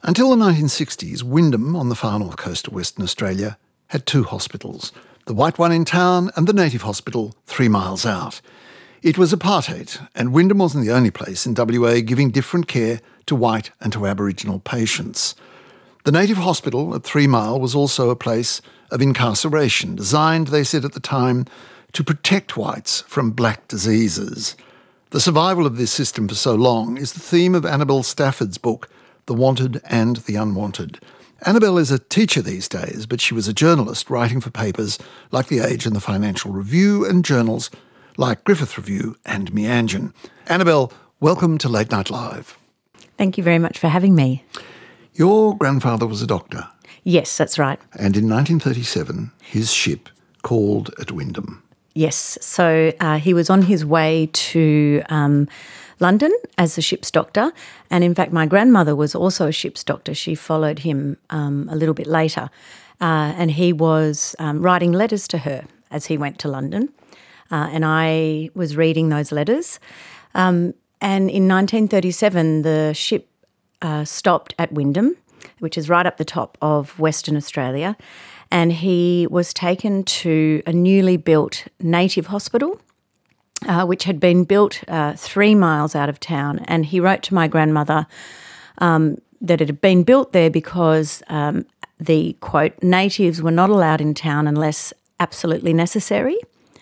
Until the 1960s, Wyndham, on the far north coast of Western Australia, had two hospitals, the white one in town and the native hospital 3 miles out. It was apartheid, and Wyndham wasn't the only place in WA giving different care to white and to Aboriginal patients. The native hospital at 3 Mile was also a place of incarceration, designed, they said at the time, to protect whites from black diseases. The survival of this system for so long is the theme of Annabelle Stafford's book, The Wanted and the Unwanted. Annabelle is a teacher these days, but she was a journalist writing for papers like The Age and the Financial Review and journals like Griffith Review and Meanjin. Annabelle, welcome to Late Night Live. Thank you very much for having me. Your grandfather was a doctor. Yes, that's right. And in 1937, his ship called at Wyndham. Yes, so he was on his way to London as a ship's doctor, and in fact my grandmother was also a ship's doctor. She followed him a little bit later, and he was writing letters to her as he went to London, and I was reading those letters. And in 1937 the ship stopped at Wyndham, which is right up the top of Western Australia, and he was taken to a newly built native hospital, which had been built 3 miles out of town. And he wrote to my grandmother that it had been built there because the, quote, natives were not allowed in town unless absolutely necessary.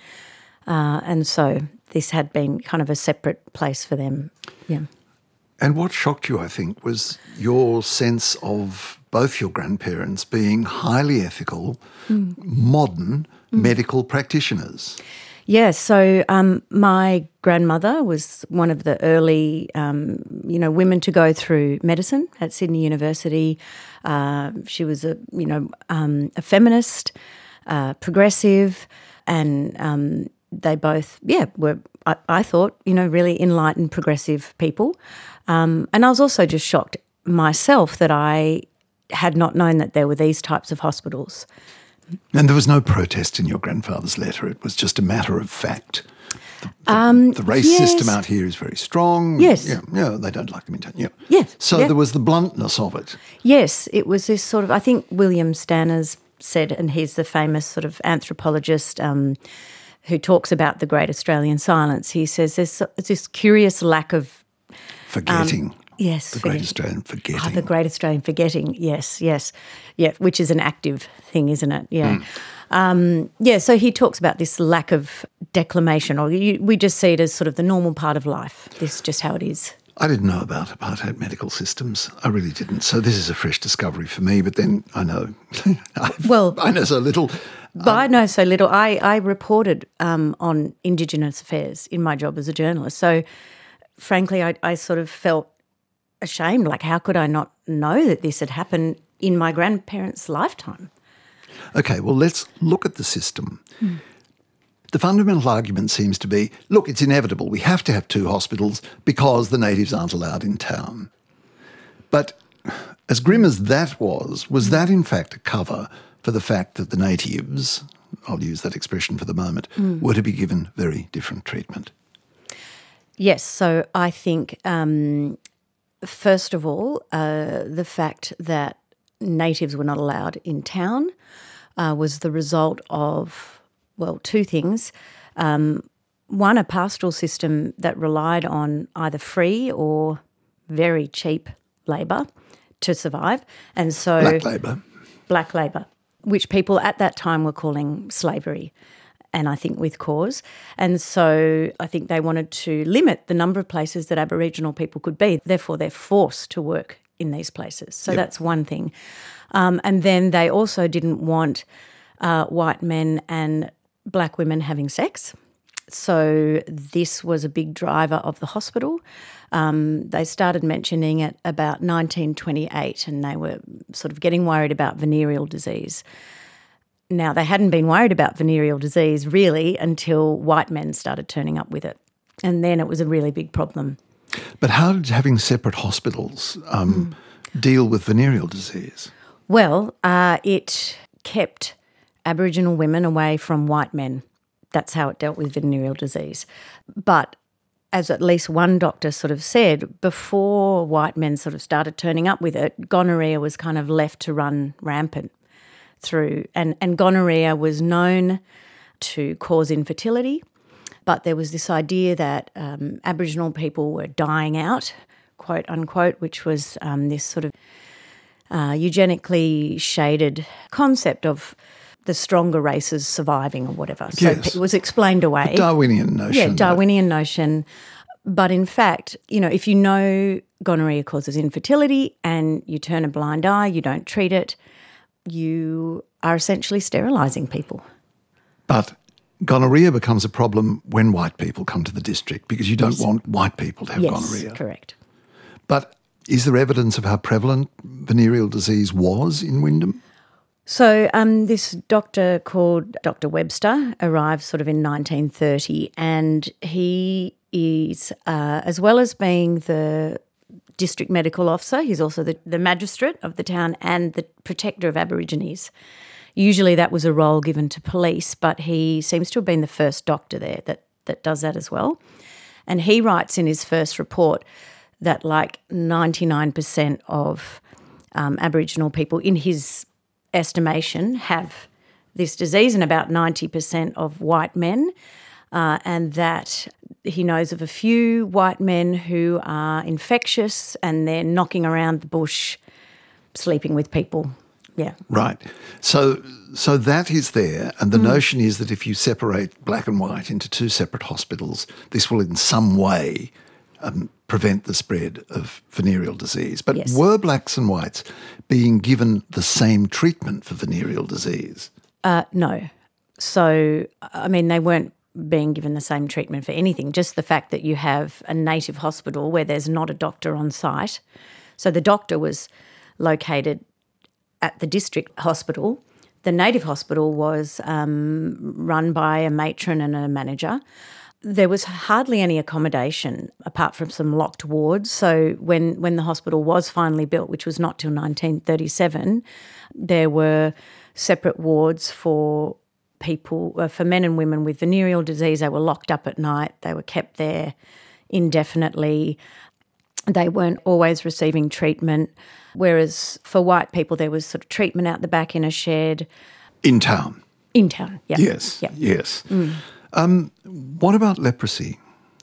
And so this had been kind of a separate place for them. Yeah. And what shocked you, I think, was your sense of both your grandparents being highly ethical, modern medical practitioners. Yeah, so my grandmother was one of the early, women to go through medicine at Sydney University. She was a feminist, progressive, and they both, were, I thought, really enlightened, progressive people. And I was also just shocked myself that I had not known that there were these types of hospitals. And there was no protest in your grandfather's letter. It was just a matter of fact. The race system out here is very strong. Yes. Yeah, they don't like them in town. Yeah. Yes. So there was the bluntness of it. Yes, it was this sort of, I think William Stanners said, and he's the famous sort of anthropologist who talks about the Great Australian Silence. He says there's this curious lack of forgetting. Yes. The Great Australian Forgetting. Oh, the Great Australian Forgetting, yes. Yeah, which is an active thing, isn't it? Yeah. So he talks about this lack of declamation, or we just see it as sort of the normal part of life. This is just how it is. I didn't know about apartheid medical systems. I really didn't. So this is a fresh discovery for me, but then I know. I know so little. But I know so little. I reported on Indigenous affairs in my job as a journalist. So frankly, I sort of felt ashamed. Like, how could I not know that this had happened in my grandparents' lifetime? Okay, well, let's look at the system. The fundamental argument seems to be, look, it's inevitable. We have to have two hospitals because the natives aren't allowed in town. But as grim as that was that in fact a cover for the fact that the natives, I'll use that expression for the moment, were to be given very different treatment? Yes, so I think first of all, the fact that natives were not allowed in town was the result of, well, two things. One, a pastoral system that relied on either free or very cheap labour to survive. And so Black labour, which people at that time were calling slavery, and I think with cause. And so I think they wanted to limit the number of places that Aboriginal people could be. Therefore, they're forced to work in these places. So that's one thing. And then they also didn't want white men and black women having sex. So this was a big driver of the hospital. They started mentioning it about 1928, and they were sort of getting worried about venereal disease. Now, they hadn't been worried about venereal disease really until white men started turning up with it. And then it was a really big problem. But how did having separate hospitals deal with venereal disease? Well, it kept Aboriginal women away from white men. That's how it dealt with venereal disease. But as at least one doctor sort of said, before white men sort of started turning up with it, gonorrhea was kind of left to run rampant through. And gonorrhea was known to cause infertility, but there was this idea that Aboriginal people were dying out, quote unquote, which was this sort of eugenically shaded concept of the stronger races surviving or whatever. So Yes. it was explained away. A Darwinian notion. Yeah, Darwinian notion. But in fact, if you know gonorrhea causes infertility and you turn a blind eye, you don't treat it, you are essentially sterilising people. But gonorrhea becomes a problem when white people come to the district because you don't want white people to have gonorrhea. Yes, correct. But is there evidence of how prevalent venereal disease was in Wyndham? So this doctor called Dr. Webster arrived sort of in 1930, and he is, as well as being the district medical officer, he's also the magistrate of the town and the protector of Aborigines. Usually that was a role given to police, but he seems to have been the first doctor there that does that as well. And he writes in his first report that like 99% of Aboriginal people, in his estimation, have this disease, and about 90% of white men, and that he knows of a few white men who are infectious and they're knocking around the bush, sleeping with people. Yeah. Right. So that is there, and the notion is that if you separate black and white into two separate hospitals, this will in some way prevent the spread of venereal disease. But Yes. were blacks and whites being given the same treatment for venereal disease? No. So, I mean, they weren't being given the same treatment for anything, just the fact that you have a native hospital where there's not a doctor on site. So the doctor was located at the district hospital. The native hospital was run by a matron and a manager. There was hardly any accommodation apart from some locked wards. So when the hospital was finally built, which was not till 1937, there were separate wards for people, for men and women with venereal disease. They were locked up at night. They were kept there indefinitely. They weren't always receiving treatment, whereas for white people there was sort of treatment out the back in a shed. In town? In town, yeah. Yes, Yep. yes. What about leprosy?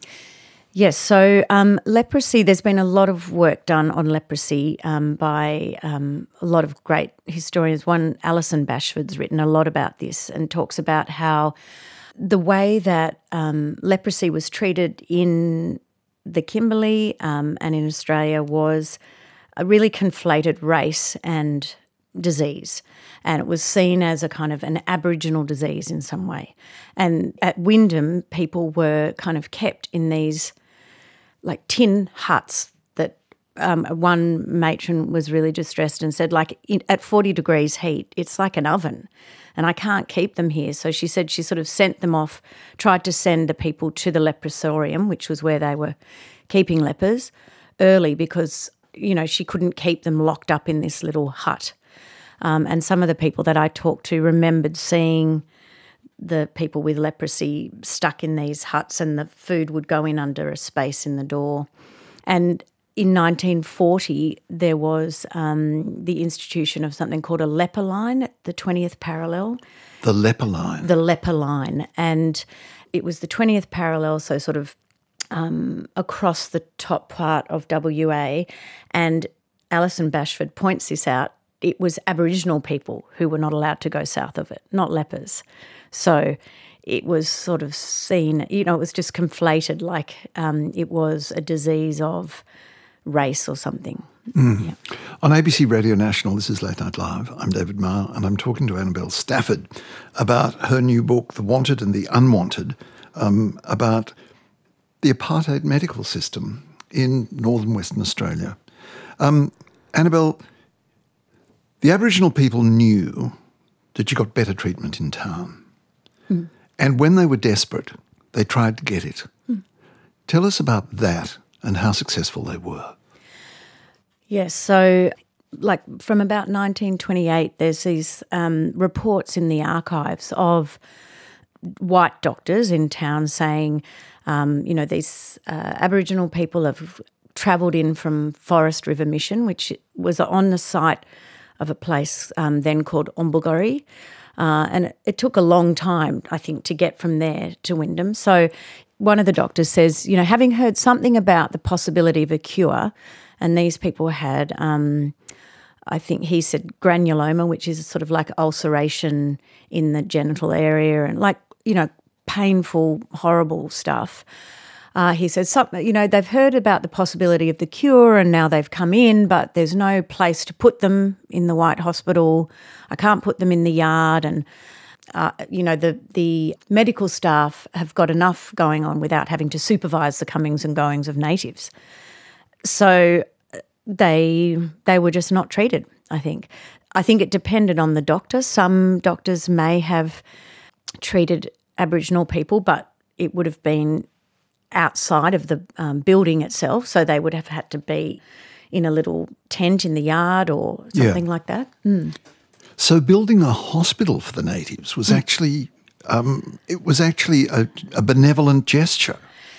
Yes, so leprosy, there's been a lot of work done on leprosy by a lot of great historians. One, Alison Bashford's written a lot about this and talks about how the way that leprosy was treated in the Kimberley and in Australia was a really conflated race and disease, and it was seen as a kind of an Aboriginal disease in some way. And at Wyndham, people were kind of kept in these like tin huts that one matron was really distressed and said, like, at 40 degrees heat, it's like an oven and I can't keep them here. So she said she sort of sent them off, tried to send the people to the leprosarium, which was where they were keeping lepers, early because, she couldn't keep them locked up in this little hut. And some of the people that I talked to remembered seeing the people with leprosy stuck in these huts and the food would go in under a space in the door. And in 1940, there was the institution of something called a leper line at the 20th parallel. The leper line? The leper line. And it was the 20th parallel, so sort of across the top part of WA. And Alison Bashford points this out. It was Aboriginal people who were not allowed to go south of it, not lepers. So it was sort of seen, it was just conflated like it was a disease of race or something. Yeah. On ABC Radio National, this is Late Night Live. I'm David Marr, and I'm talking to Annabelle Stafford about her new book, The Wanted and the Unwanted, about the apartheid medical system in northern Western Australia. Annabelle, the Aboriginal people knew that you got better treatment in town. Mm. And when they were desperate, they tried to get it. Mm. Tell us about that and how successful they were. Yes, so like from about 1928, there's these reports in the archives of white doctors in town saying, these Aboriginal people have travelled in from Forest River Mission, which was on the site of a place then called Ombulgori. And it took a long time, I think, to get from there to Wyndham. So one of the doctors says, having heard something about the possibility of a cure, and these people had, I think he said granuloma, which is sort of like ulceration in the genital area and painful, horrible stuff. He says, they've heard about the possibility of the cure and now they've come in, but there's no place to put them in the White Hospital. I can't put them in the yard and, the medical staff have got enough going on without having to supervise the comings and goings of natives. So they were just not treated, I think. I think it depended on the doctor. Some doctors may have treated Aboriginal people, but it would have been outside of the building itself, so they would have had to be in a little tent in the yard or something like that. Mm. So building a hospital for the natives was actually a benevolent gesture.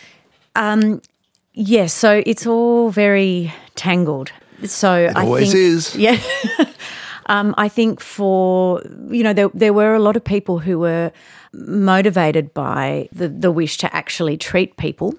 Yes, so it's all very tangled. So it always is. Yeah. I think there were a lot of people who were motivated by the wish to actually treat people.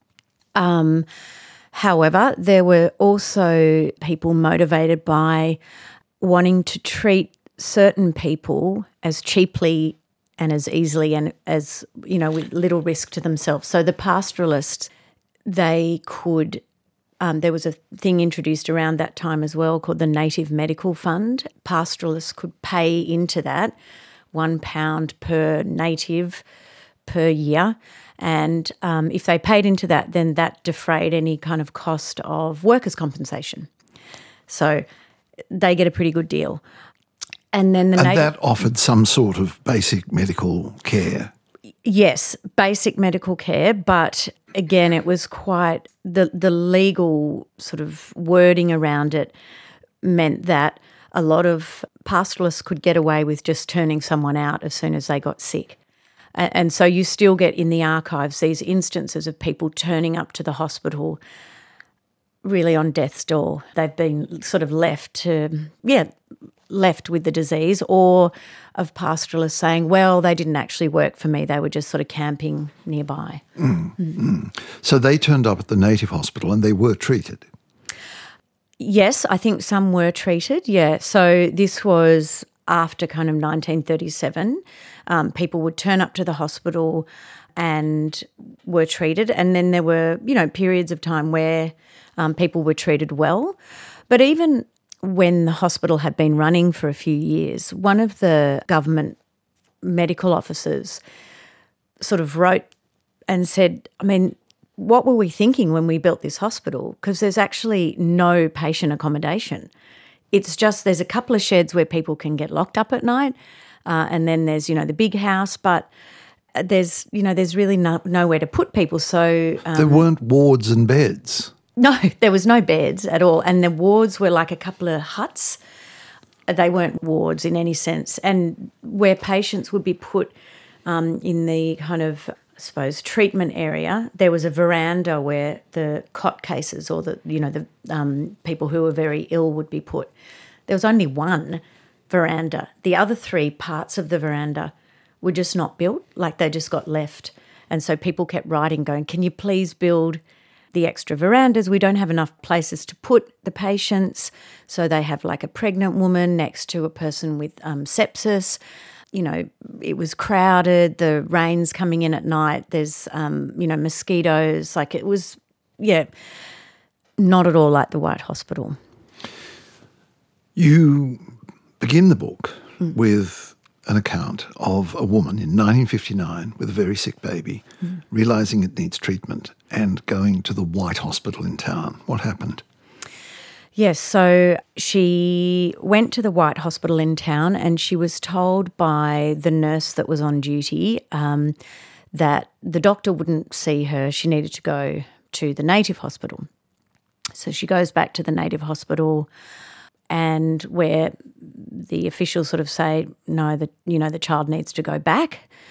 However, there were also people motivated by wanting to treat certain people as cheaply and as easily and as, with little risk to themselves. So the pastoralists, they could there was a thing introduced around that time as well called the Native Medical Fund. Pastoralists could pay into that £1 per native per year. And if they paid into that, then that defrayed any kind of cost of workers' compensation. So they get a pretty good deal. And then that offered some sort of basic medical care. Yes, basic medical care, but again, it was quite the legal sort of wording around it meant that a lot of pastoralists could get away with just turning someone out as soon as they got sick. And so you still get in the archives these instances of people turning up to the hospital really on death's door. They've been sort of left with the disease, or of pastoralists saying, well, they didn't actually work for me, they were just sort of camping nearby. So they turned up at the native hospital and they were treated? Yes, I think some were treated, yeah. So this was after kind of 1937. People would turn up to the hospital and were treated, and then there were, periods of time where people were treated well. But even when the hospital had been running for a few years, one of the government medical officers sort of wrote and said, what were we thinking when we built this hospital? Because there's actually no patient accommodation. It's just there's a couple of sheds where people can get locked up at night, and then there's, the big house, but there's really nowhere to put people. So there weren't wards and beds. No, there was no beds at all, and the wards were like a couple of huts. They weren't wards in any sense, and where patients would be put in the kind of, I suppose, treatment area, there was a veranda where the cot cases or the people who were very ill would be put. There was only one veranda. The other three parts of the veranda were just not built, like they just got left. And so people kept writing going, can you please build the extra verandas? We don't have enough places to put the patients. So they have like a pregnant woman next to a person with sepsis. It was crowded, the rain's coming in at night, there's, mosquitoes. Like it was, not at all like the White Hospital. You begin the book with an account of a woman in 1959 with a very sick baby, realising it needs treatment and going to the White Hospital in town. What happened? Yes, so she went to the White Hospital in town and she was told by the nurse that was on duty that the doctor wouldn't see her. She needed to go to the native hospital. So she goes back to the native hospital, and where the officials sort of say, no, the child needs to go back.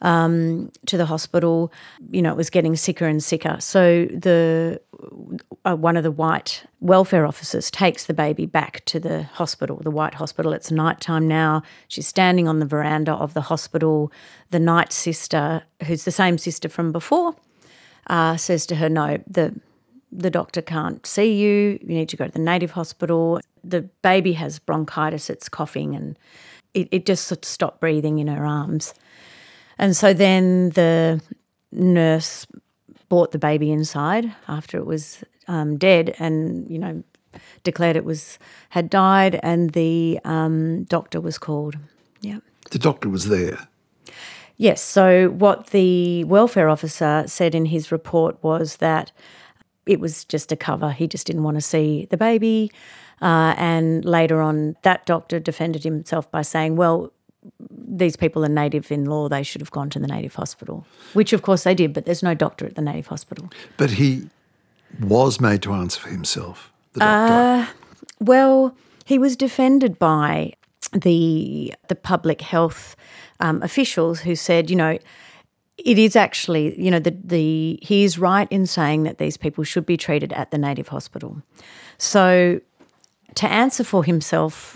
to the hospital. It was getting sicker and sicker. So one of the white welfare officers takes the baby back to the hospital, the white hospital. It's nighttime now. She's standing on the veranda of the hospital. The night sister, who's the same sister from before, says to her, no, the doctor can't see you. You need to go to the native hospital. The baby has bronchitis. It's coughing, and it just sort of stopped breathing in her arms. And so then the nurse brought the baby inside after it was dead, and declared it had died, and the doctor was called. Yeah, the doctor was there. Yes. So what the welfare officer said in his report was that it was just a cover. He just didn't want to see the baby. And later on, that doctor defended himself by saying, well, these people are native in law, they should have gone to the native hospital, which of course they did, but there's no doctor at the native hospital. But he was made to answer for himself, the doctor. Well, he was defended by the public health officials who said, it is actually, he is right in saying that these people should be treated at the native hospital. So to answer for himself,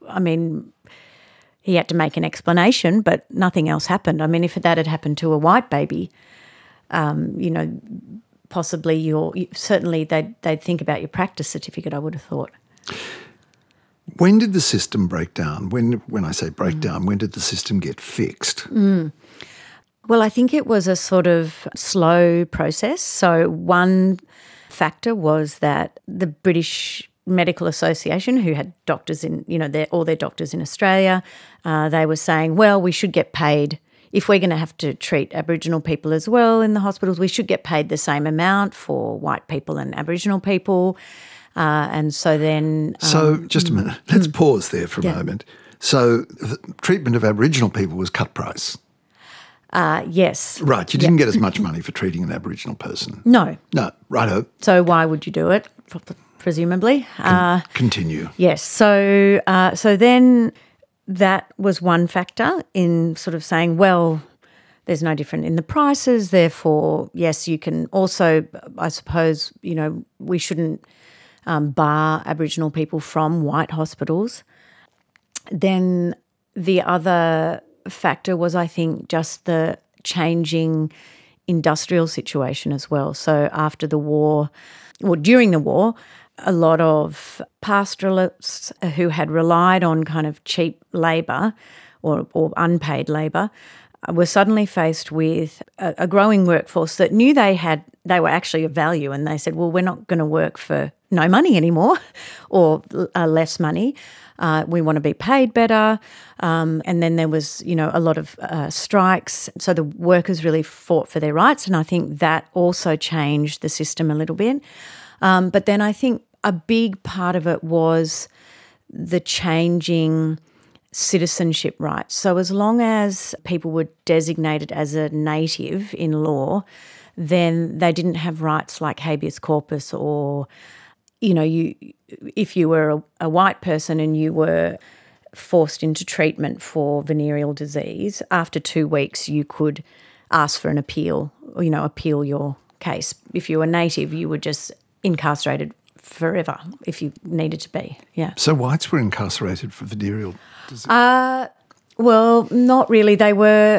he had to make an explanation, but nothing else happened. If that had happened to a white baby, possibly certainly they'd think about your practice certificate, I would have thought. When did the system break down? When I say break down, when did the system get fixed? Well, I think it was a sort of slow process. So one factor was that the British Medical Association, who had doctors in, all their doctors in Australia, they were saying, well, we should get paid. If we're going to have to treat Aboriginal people as well in the hospitals, we should get paid the same amount for white people and Aboriginal people. And so then... So just a minute. Let's pause there for a moment. So the treatment of Aboriginal people was cut price? Yes. Right. You didn't get as much money for treating an Aboriginal person? No. No. Righto. So why would you do it, presumably? Continue. Yes. So then that was one factor in sort of saying, well, there's no difference in the prices, therefore, yes, you can also, I suppose, we shouldn't bar Aboriginal people from white hospitals. Then the other factor was, I think, just the changing industrial situation as well. So after the war, or during the war, a lot of pastoralists who had relied on kind of cheap labour or unpaid labour were suddenly faced with a growing workforce that knew they were actually of value, and they said, well, we're not going to work for no money anymore or less money. We want to be paid better. And then there was, a lot of strikes. So the workers really fought for their rights, and I think that also changed the system a little bit. But then I think a big part of it was the changing citizenship rights. So as long as people were designated as a native in law, then they didn't have rights like habeas corpus or, if you were a white person and you were forced into treatment for venereal disease, after 2 weeks you could ask for an appeal, appeal your case. If you were native, you were just incarcerated forever if you needed to be, yeah. So whites were incarcerated for venereal disease? Well, not really. They were,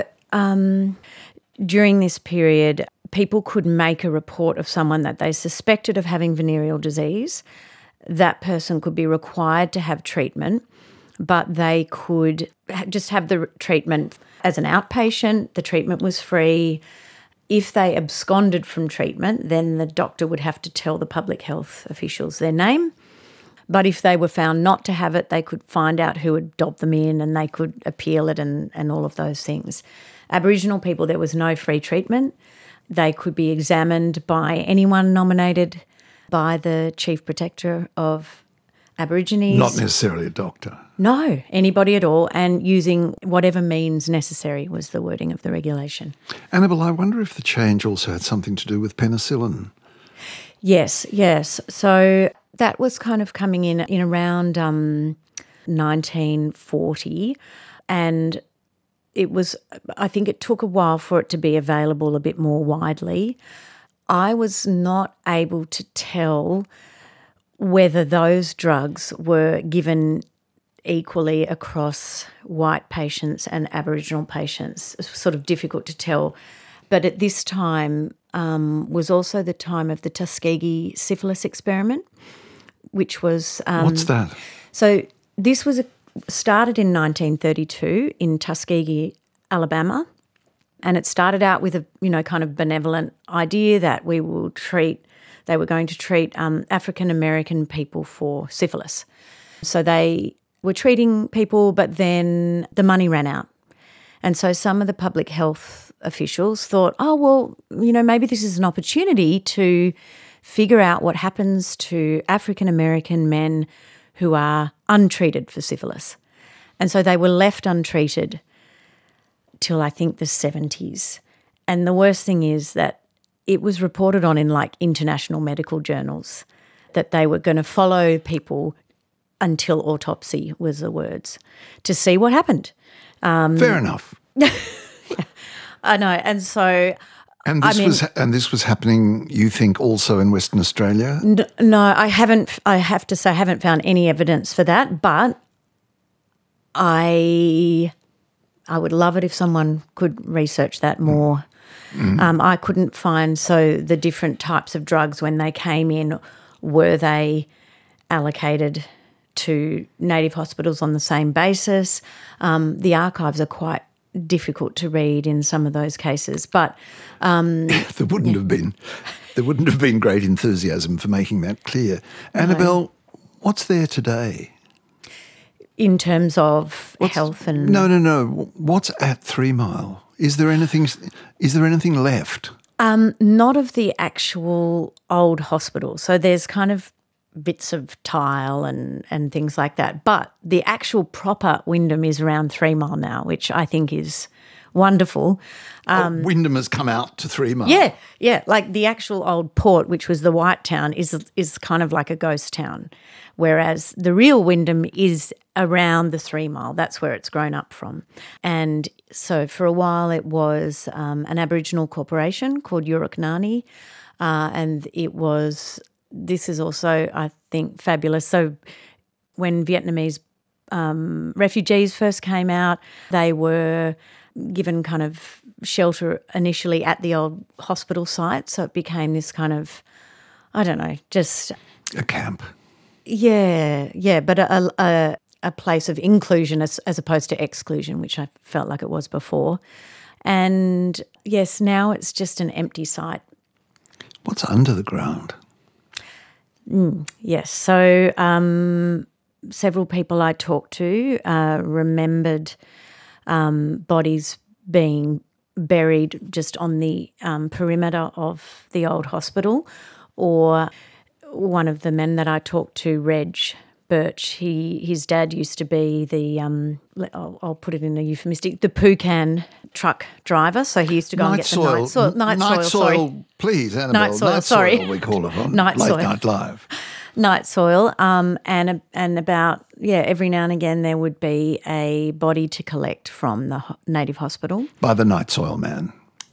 during this period, people could make a report of someone that they suspected of having venereal disease. That person could be required to have treatment, but they could just have the treatment as an outpatient. The treatment was free. If they absconded from treatment, then the doctor would have to tell the public health officials their name. But if they were found not to have it, they could find out who had dobbed them in and they could appeal it and all of those things. Aboriginal people, there was no free treatment. They could be examined by anyone nominated by the Chief Protector of Aborigines. Not necessarily a doctor. No, anybody at all, and using whatever means necessary was the wording of the regulation. Annabel, I wonder if the change also had something to do with penicillin. Yes. So that was kind of coming in around 1940, and I think it took a while for it to be available a bit more widely. I was not able to tell whether those drugs were given equally across white patients and Aboriginal patients. It's sort of difficult to tell. But at this time was also the time of the Tuskegee syphilis experiment, which was... What's that? So this was started in 1932 in Tuskegee, Alabama, and it started out with a kind of benevolent idea that they were going to treat African American people for syphilis. So they were treating people, but then the money ran out. And so some of the public health officials thought, oh, well, maybe this is an opportunity to figure out what happens to African American men who are untreated for syphilis. And so they were left untreated till I think the 70s. And the worst thing is that it was reported on in international medical journals that they were going to follow people until autopsy was the words to see what happened. Fair enough. I know. And so... And this was happening, you think, also in Western Australia? No, I haven't. I have to say I haven't found any evidence for that, but I would love it if someone could research that more. I couldn't find, so the different types of drugs when they came in, were they allocated to native hospitals on the same basis? The archives are quite difficult to read in some of those cases, but there wouldn't have been great enthusiasm for making that clear. Annabelle, what's there today in terms of health and no? What's at 3 Mile? Is there anything left? Not of the actual old hospital. So there's kind of bits of tile and things like that. But the actual proper Wyndham is around 3 Mile now, which I think is wonderful. Wyndham has come out to 3 Mile. Yeah. Like the actual old port, which was the White Town, is kind of like a ghost town, whereas the real Wyndham is around the 3 Mile. That's where it's grown up from. And so for a while it was an Aboriginal corporation called Yuruknani, and it was... This is also, I think, fabulous. So when Vietnamese refugees first came out, they were given kind of shelter initially at the old hospital site. So it became this kind of, I don't know, just... a camp. Yeah, but a place of inclusion as opposed to exclusion, which I felt like it was before. And, yes, now it's just an empty site. What's under the ground? Yes. So several people I talked to remembered bodies being buried just on the perimeter of the old hospital, or one of the men that I talked to, Reg Birch, his dad used to be the, I'll put it in a euphemistic, the Poocan truck driver. So he used to go and get the night soil. Please, Annabelle. Night soil, sorry. We call it on Night Late soil. Night Live. Night soil, and about, every now and again there would be a body to collect from the native hospital. By the night soil man.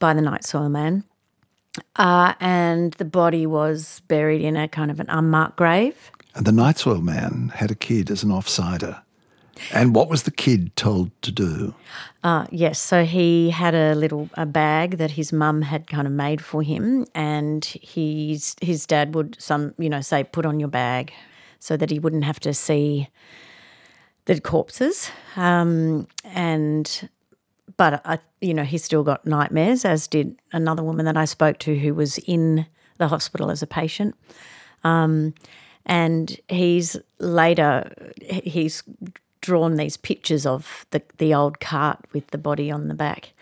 And the body was buried in a kind of an unmarked grave. And the night soil man had a kid as an offsider. And what was the kid told to do? Yes, so he had a bag that his mum had kind of made for him, and his dad would say, put on your bag, so that he wouldn't have to see the corpses. But he still got nightmares, as did another woman that I spoke to who was in the hospital as a patient. And he's drawn these pictures of the old cart with the body on the back.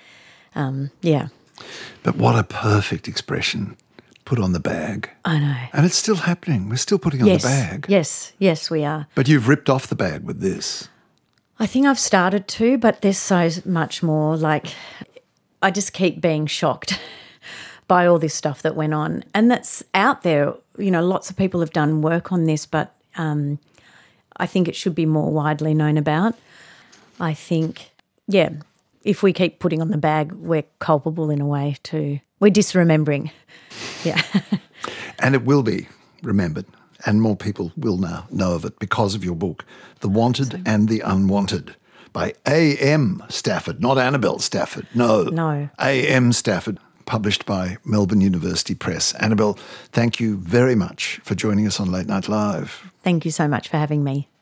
But what a perfect expression, put on the bag. I know. And it's still happening. We're still putting on the bag. Yes, we are. But you've ripped off the bag with this. I think I've started to, but there's so much more. Like, I just keep being shocked by all this stuff that went on. And that's out there. Lots of people have done work on this, but I think it should be more widely known about. I think, if we keep putting on the bag, we're culpable in a way too. We're disremembering. Yeah. And it will be remembered, and more people will now know of it because of your book, The Wanted and the Unwanted, by A.M. Stafford, not Annabelle Stafford. No. A.M. Stafford, published by Melbourne University Press. Annabelle, thank you very much for joining us on Late Night Live. Thank you so much for having me.